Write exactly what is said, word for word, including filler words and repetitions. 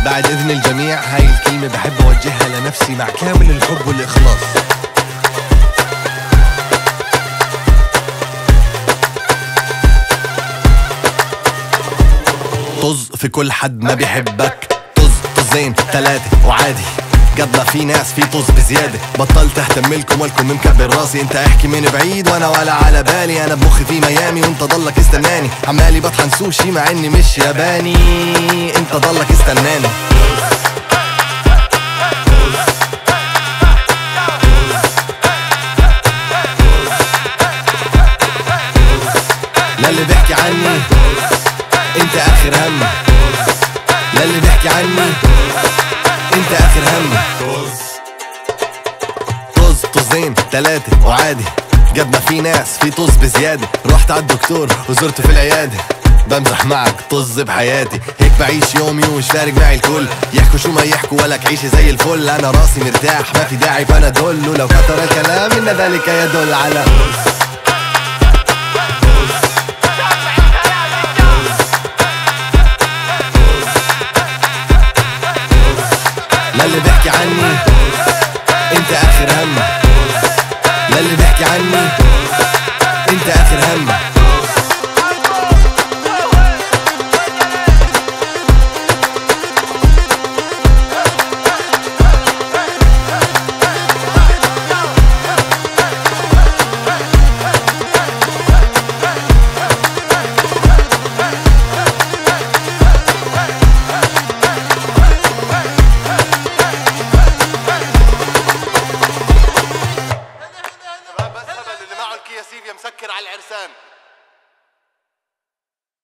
بعد إذن الجميع هاي الكلمة بحب أوجهها لنفسي مع كامل الحب والإخلاص. طز في كل حد ما بيحبك، طز طزين تلاتة وعادي، قد ما في ناس في طز بزيادة. بطلت اهتم لكم ولكم مكبر راسي، انت احكي من بعيد وانا ولا على بالي. انا بمخي في ميامي وانت ضلك استناني، عمالي بطحن سوشي مع اني مش ياباني، انت ضلك استناني. للي بيحكي عني انت اخر همي، للي بيحكي عني انت اخر همي. طز طزين تلاتة وعادي، قد ما في ناس في طز بزيادة. رحت عالدكتور وزرته في العيادة، بمزح معك طز بحياتي. هيك بعيش يومي ومش فارق معي الكل، يحكوا شو ما يحكوا ولك عيشي زي الفل. انا راسي مرتاح ما في داعي بنادول، ولو كتر الكلام ان ذلك يدل على